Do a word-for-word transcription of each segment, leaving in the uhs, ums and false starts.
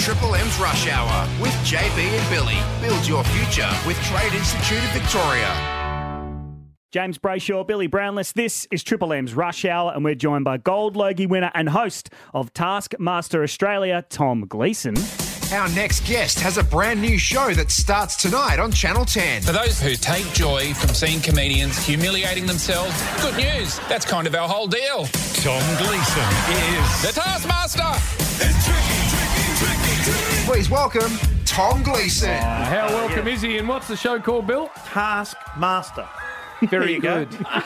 Triple M's Rush Hour with J B and Billy. Build your future with Trade Institute of Victoria. James Brayshaw, Billy Brownless. This is Triple M's Rush Hour, and we're joined by Gold Logie winner and host of Taskmaster Australia, Tom Gleeson. Our next guest has a brand new show that starts tonight on Channel ten. For those who take joy from seeing comedians humiliating themselves, good news. That's kind of our whole deal. Tom Gleeson is the Taskmaster. It's tricky, tricky, tricky, tricky. Please welcome Tom Gleeson. Uh, how welcome is he, and what's the show called, Bill? Taskmaster. Very good.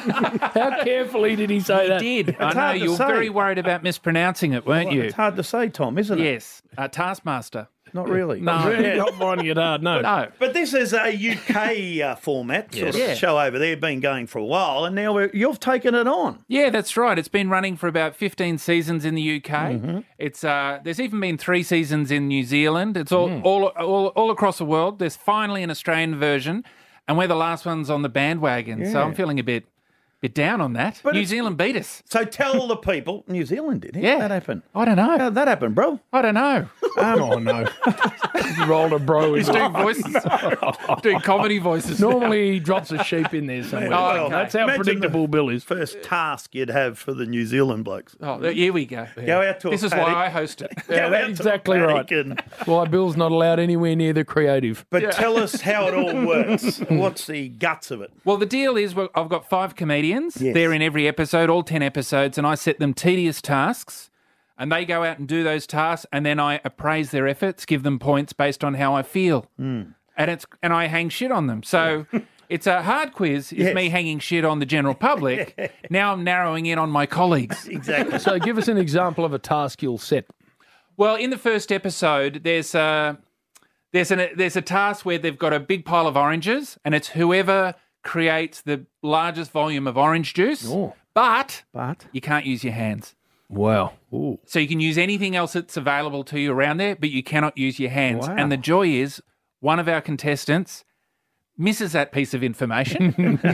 How carefully did he say he that? did. It's I know, hard to you were say. very worried about mispronouncing it, weren't Well, you? It's hard to say, Tom, isn't it? Yes, uh, Taskmaster. Not really. No. Really not finding it hard, no. No. But this is a U K uh, format sort of Yeah. show over there, been going for a while, and now we're, you've taken it on. Yeah, that's right. It's been running for about fifteen seasons in the U K. Mm-hmm. It's uh, there's even been three seasons in New Zealand. It's Mm. all, all all all across the world. There's finally an Australian version, and we're the last ones on the bandwagon. So Yeah. I'm feeling a bit bit down on that. But New it's- Zealand beat us. So tell the people, New Zealand did. How Yeah. did that happen? I don't know. How did that happen, bro? I don't know. Oh, no. He rolled a bro. He's doing voices, doing comedy voices. Normally he drops a sheep in there somewhere. Oh, okay. That's how Imagine predictable Bill is. First task you'd have for the New Zealand blokes. Oh, here we go. Go out to a This is paddock. why I host it. Yeah, Go that's out to a exactly paddock right. and- Why Bill's not allowed anywhere near the creative. But tell us how it all works. What's the guts of it? Well, the deal is well, I've got five comedians. Yes. They're in every episode, all ten episodes, and I set them tedious tasks, and they go out and do those tasks, and then I appraise their efforts, give them points based on how I feel, Mm. and it's and I hang shit on them. So it's a hard quiz. Is Yes. me hanging shit on the general public. Now I'm narrowing in on my colleagues. Exactly. So give us an example of a task you'll set. Well, in the first episode, there's a there's an there's a task where they've got a big pile of oranges, and it's whoever creates the largest volume of orange juice. Oh. But But you can't use your hands. Wow. So you can use anything else that's available to you around there, but you cannot use your hands. Wow. And the joy is one of our contestants misses that piece of information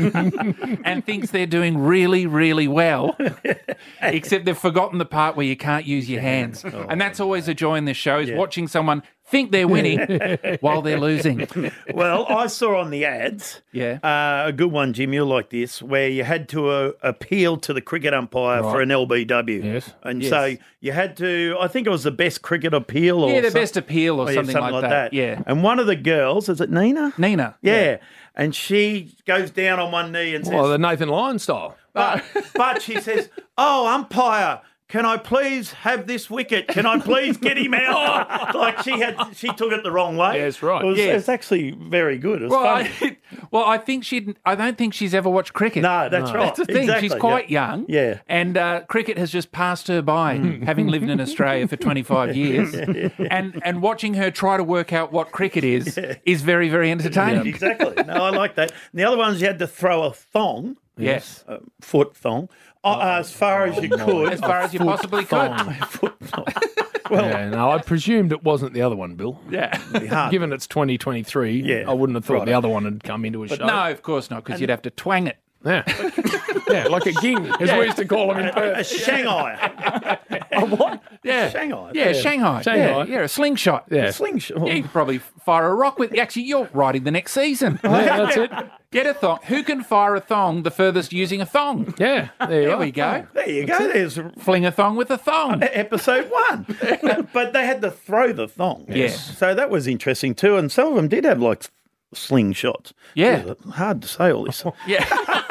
and thinks they're doing really, really well, except they've forgotten the part where you can't use your hands. And that's always a joy in this show, is watching someone think they're winning while they're losing. well, I saw on the ads Yeah. uh, a good one, Jim. You'll like this, where you had to uh, appeal to the cricket umpire for an L B W. Yes. And Yes. so you had to. I think it was the best cricket appeal, or Yeah, the some- best appeal or oh, yeah, something, like, that. Yeah. And one of the girls, is it Nina? Nina. Yeah. And she goes down on one knee and says, Well, the Nathan Lyon style. but, but she says, "Oh, umpire, can I please have this wicket? Can I please get him out?" Like she had, she took it the wrong way. Yes, right. It was, Yes. it's actually very good. It was Well, funny. I, well, I think she'd. I don't think she's ever watched cricket. No, that's right. That's the thing. Exactly, She's quite yeah. young. Yeah. And uh, cricket has just passed her by, having lived in Australia for twenty-five years. And and watching her try to work out what cricket is is very, very entertaining. Exactly. No, I like that. And the other ones you had to throw a thong, Yes. a foot thong, uh, as far as you could. As far as you possibly could. Foot thong. Yeah, no, I presumed it wasn't the other one, Bill. Yeah. Hard. Given it's twenty twenty-three, Yeah, I wouldn't have thought right. the other one had come into a show. No, of course not, because you'd have to twang it. Yeah. yeah, like a ging, as we used to call them in A Perth. Shanghai. A what? Yeah. Shanghai. Yeah, Shanghai. Shanghai. Yeah, yeah, a slingshot. Yeah. Slingshot. Yeah, you could probably fire a rock with. Actually, you're writing the next season. Yeah, that's it. Get a thong. Who can fire a thong the furthest using a thong? Yeah, there you There are. we go. There you go. There's Fling a thong with a thong. episode one. But they had to throw the thong. Yes. So that was interesting too. And some of them did have like slingshots. Yeah. It was hard to say all this. Yeah.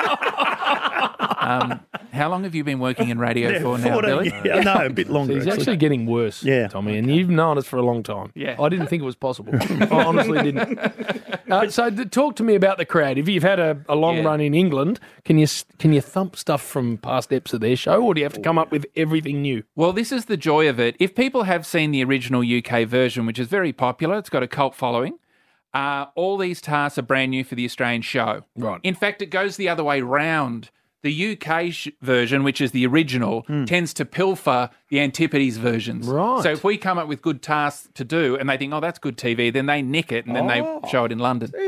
um, how long have you been working in radio for now, fourteen Billy? Yeah, no, a bit longer. He's actually. actually getting worse, Yeah. Tommy, and you've known us for a long time. Yeah. I didn't think it was possible. I honestly didn't. Uh, so th- talk to me about the creative. You've had a, a long Yeah. run in England. Can you s- can you thump stuff from past eps of their show, or do you have to come up with everything new? Well, this is the joy of it. If people have seen the original U K version, which is very popular, it's got a cult following, uh, all these tasks are brand new for the Australian show. Right. In fact, it goes the other way round. The U K sh- version, which is the original, tends to pilfer the Antipodes versions. Right. So if we come up with good tasks to do and they think, oh, that's good T V, then they nick it and then Oh. they show it in London. Do they?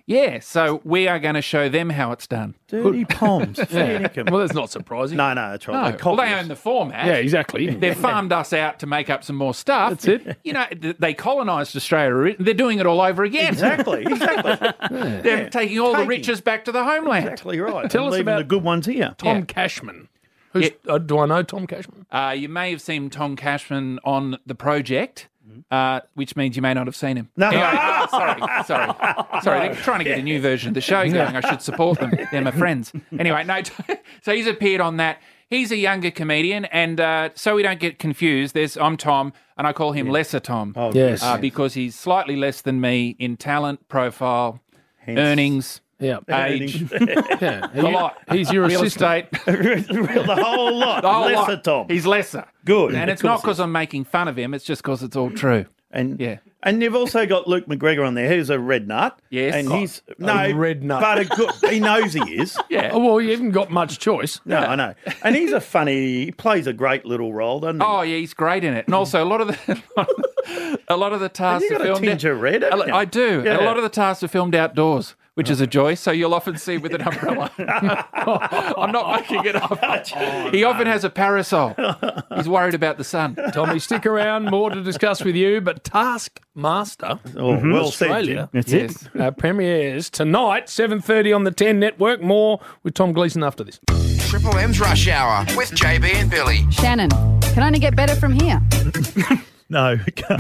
Yeah, so we are going to show them how it's done. Dirty Poms. Fair dinkum. Well, that's not surprising. No, no, that's right. No, They well, copy they us. own the format. Yeah, exactly. They've farmed us out to make up some more stuff. That's it. You know, th- they colonised Australia. They're doing it all over again. Exactly, exactly. They're taking all the Taking- riches back to the homeland. Exactly right. Tell And us leaving about the good ones here. Tom Yeah. Cashman. Who's, uh, do I know Tom Cashman? Uh, you may have seen Tom Cashman on The Project, uh, which means you may not have seen him. No. Anyway, uh, sorry, sorry. Sorry, they're trying to get a new version of the show going. I should support them. They're my friends. Anyway, no, so he's appeared on that. He's a younger comedian, and uh, so we don't get confused, there's I'm Tom, and I call him Lesser Tom. Oh, Yes. uh, because he's slightly less than me in talent, profile, earnings, Yeah. age, yeah. a lot. He's your real assistant. estate. the whole lot. The whole Lesser lot. Tom. He's lesser. Good. And Of it's not course because I'm making fun of him, it's just because it's all true. And Yeah. and you've also got Luke McGregor on there, who's a red nut. Yes. and Oh, he's no red nut. but a good, he knows he is. Yeah. Oh, well, you haven't got much choice. No, I know, and he's a funny. He plays a great little role, doesn't he? Oh yeah, he's great in it, and also a lot of the a lot of the tasks you are got a filmed. tinge of red, haven't I- you? I do. And Yeah. a lot of the tasks are filmed outdoors, which is a joy. So you'll often see with an umbrella. I'm not making it up. He often has a parasol. He's worried about the sun. Tommy, stick around. More to discuss with you. But Taskmaster Oh, well said, Australia Jim. That's Yes. it. uh, premieres tonight, seven thirty on the ten Network. More with Tom Gleeson after this. Triple M's Rush Hour with J B and Billy. Shannon, can only get better from here. No, we can't.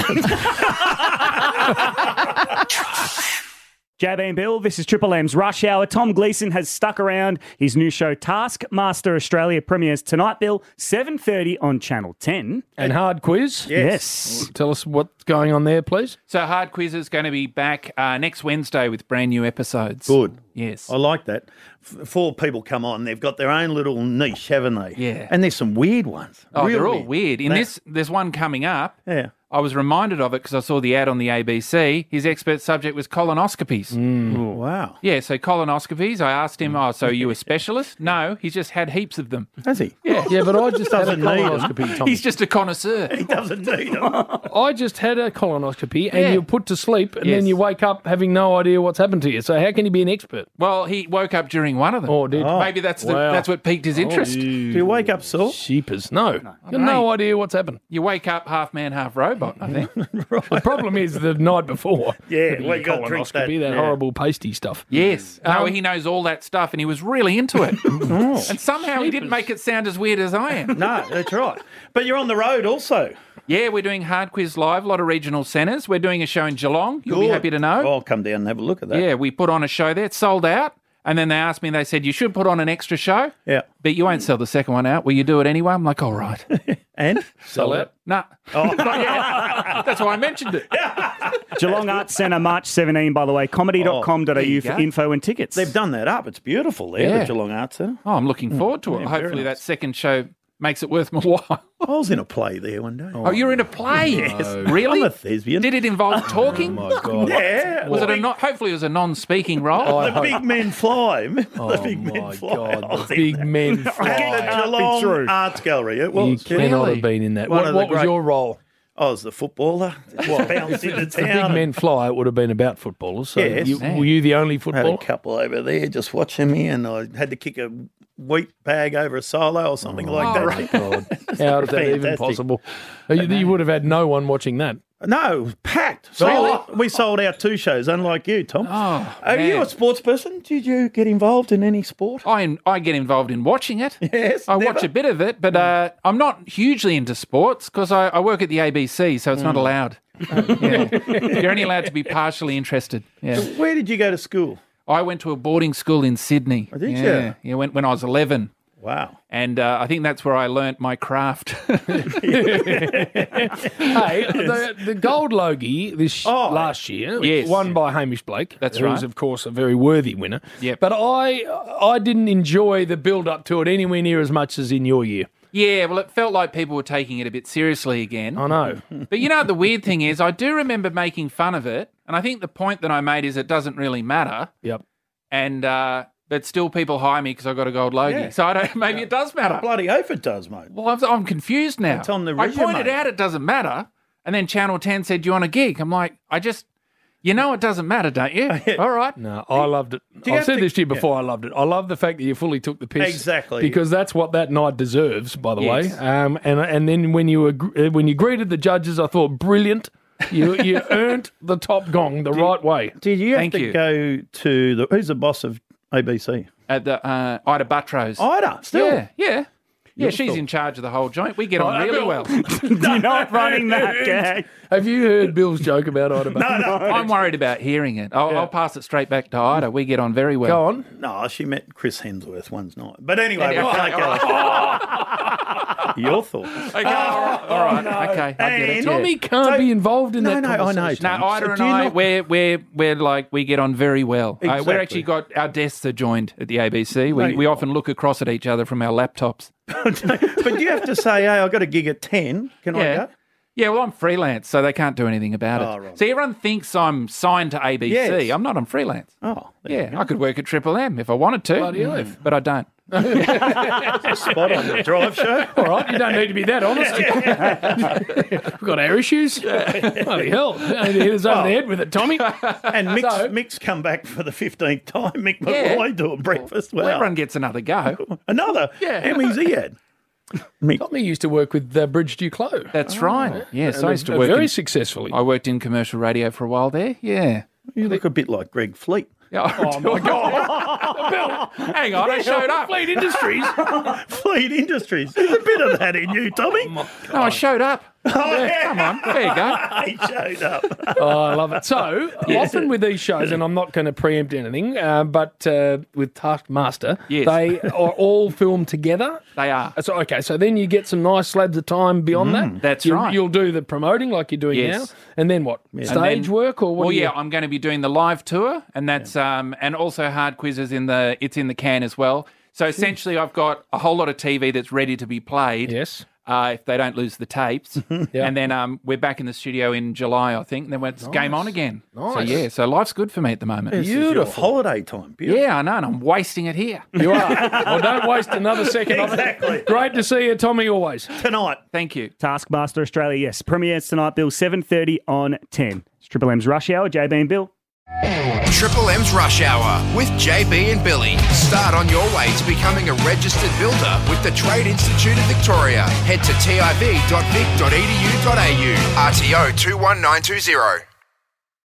J B and Bill, this is Triple M's Rush Hour. Tom Gleeson has stuck around. His new show, Taskmaster Australia, premieres tonight, Bill, seven thirty on Channel ten. And hard quiz. Yes. Tell us what's going on there, please. So Hard Quiz is going to be back uh, next Wednesday with brand new episodes. Good. Yes. I like that. F- Four people come on. They've got their own little niche, haven't they? Yeah. And there's some weird ones. Oh, Real they're all weird. In That- this, there's one coming up. Yeah. I was reminded of it because I saw the ad on the A B C. His expert subject was colonoscopies. Wow. Yeah, so colonoscopies. I asked him, oh, so are you a specialist? No, he's just had heaps of them. Has he? Yeah, but I just had a Doesn't need 'em. colonoscopy, Tommy. He's just a connoisseur. He doesn't need them. I just had a colonoscopy, and Yeah. you're put to sleep, and Yes. then you wake up having no idea what's happened to you. So how can you be an expert? Well, he woke up during one of them. Oh, did Maybe that's the, Wow. that's what piqued his interest. Do you wake up sore? Sheepers. No. You've got Mate. no idea what's happened. You wake up half man, half robot, I think. The problem is the night before. Yeah, the well, you gotta drink that. colonoscopy, that Yeah. horrible pasty stuff. Yes. No, Um, he knows all that stuff and he was really into it. And somehow he didn't make it sound as weird as I am. No, that's right. But you're on the road also. Yeah, we're doing Hard Quiz Live, a lot of regional centres. We're doing a show in Geelong. You'll be Good. happy to know. I'll come down and have a look at that. Yeah, we put on a show there. It's sold out. And then they asked me, they said, you should put on an extra show, Yeah. but you won't sell the second one out. Will you do it anyway? I'm like, all right. And? Sell out. Nah. Not yet. That's why I mentioned it. Geelong Arts Centre, March seventeenth, by the way. comedy dot com dot a there you u for go. info and tickets. They've done that up. It's beautiful there, Yeah. the Geelong Arts Centre. Oh, I'm looking forward to it. Yeah, very Hopefully nice. that second show makes it worth my while. I was in a play there one day. Oh, you're in a play? Yes. Really? I'm a thespian. Did it involve talking? Oh, my God. Yeah. Was it a big, not? Hopefully, it was a non-speaking role. the big men fly. the Oh, big men my fly. God. I was The in big there. men At the fly. Geelong true. Arts Gallery. It You was. cannot Really? have been in that. One What, of the what was great- your role? I was the footballer. Just bounced into The big town. men fly. It would have been about footballers. So Yes. you, Yeah. were you the only I had a footballer? couple over there just watching me, and I had to kick a wheat bag over a silo or something like Oh, that. right. God. How is that even Fantastic. possible? You, you would have had no one watching that. No, it was packed. So we sold out two shows, unlike you, Tom. Oh, Are you man. a sports person? Did you get involved in any sport? I, I get involved in watching it. Yes, I never? watch a bit of it, but uh, I'm not hugely into sports because I, I work at the A B C, so it's Mm. not allowed. Yeah. You're only allowed to be partially interested. Yeah. Where did you go to school? I went to a boarding school in Sydney. Oh, did you? yeah. Yeah, when, when I was eleven. Wow. And uh, I think that's where I learnt my craft. Hey, the, the Gold Logie this Oh, last year, yes. won by Hamish Blake. That's who's, right. of course, a very worthy winner. Yep. But I, I didn't enjoy the build-up to it anywhere near as much as in your year. Yeah, well, it felt like people were taking it a bit seriously again. I know. But you know what the weird thing is? I do remember making fun of it, and I think the point that I made is it doesn't really matter, Yep. and uh, but still people hire me because I got a gold logie. Yeah. So I don't. Maybe it does matter. Bloody oath it does, mate. Well, I'm, I'm confused now. It's on the I resume. pointed out it doesn't matter, and then Channel ten said, "Do you want a gig?" I'm like, I just, You know it doesn't matter, don't you? All right. No, I loved it. you I've have said to- this to you before. I loved it. I love the fact that you fully took the piss. Exactly. Because that's what that night deserves, by the Yes. way. Um, and and then when you ag- when you greeted the judges, I thought brilliant. You you earned the top gong the right way. Did you have Thank to you. go to the who's the boss of A B C? At the uh, Ida Buttrose. Ida, still. Yeah, yeah. Yeah, You're she's cool. in charge of the whole joint. We get on Right, really Bill. well. You're not running that gag. Have you heard Bill's joke about Ida? No, no. I'm worried about hearing it. I'll, I'll pass it straight back to Ida. We get on very well. Go on. No, she met Chris Hemsworth one's night. But anyway, we Okay, can't all go. Your thoughts. Okay, all right, all right. Okay, I get it. And yeah. Tommy can't be involved in No, that no, I know. conversation. No, Tom. Ida So and do you I, not- we're we're we're like we get on very well. Uh, Exactly. we're actually got our desks are joined at the A B C. We No, we often look across at each other from our laptops. But you have to say, hey, I've got a gig at ten. Can I Yeah. go? Yeah, well, I'm freelance, so they can't do anything about it. Oh, right. See, everyone thinks I'm signed to A B C. Yes. I'm not. I'm freelance. Oh, there you Yeah, I could work at Triple M if I wanted to, Bloody oath. but I don't. go. Spot on the drive show. All right, you don't need to be that honest. We've got our issues. Bloody hell. You don't need to hit us over the head with it, Tommy. And Mick's, So- Mick's come back for the fifteenth time. Mick Yeah. McRoy doing breakfast. Well, Wow. everyone gets another go. Another. Yeah. How many's he had? Mick. Tommy used to work with uh, Bridge Duclos. That's right. Yes, And I used to uh, work. very in, successfully. I worked in commercial radio for a while there. Yeah. You look a bit like Greg Fleet. Oh, my God. Hang on, I showed up. Fleet Industries. Fleet Industries. There's a bit of that in you, Tommy. No, I showed up. Oh, yeah. Come on, there you go. He showed up. Oh, I love it. So often with these shows, and I'm not going to preempt anything, uh, but uh, with Taskmaster, Yes. they are all filmed together. They are. So okay, so then you get some nice slabs of time beyond that. that's You'll- right. You'll do the promoting like you're doing Yes. now, and then what? And Stage then- work or what? Well, do you- yeah, I'm going to be doing the live tour, and that's um, and also hard quizzes in the it's in the can as well. So essentially, I've got a whole lot of T V that's ready to be played. Yes. Uh, if they don't lose the tapes, Yeah. and then um, we're back in the studio in July, I think. And then it's game on again. So Nice. yeah, so life's good for me at the moment. This is your Beautiful. holiday time. Beautiful. Yeah, I know, and I'm wasting it here. You are. Well, don't waste another second of it. Exactly. Great to see you, Tommy, always. Tonight. Thank you. Taskmaster Australia, yes. Premieres tonight, Bill, seven thirty on ten. It's Triple M's Rush Hour, J B and Bill. Triple M's Rush Hour with J B and Billy. Start on your way to becoming a registered builder with the Trade Institute of Victoria. Head to tiv dot vic dot e d u dot a u. R T O two one nine two zero.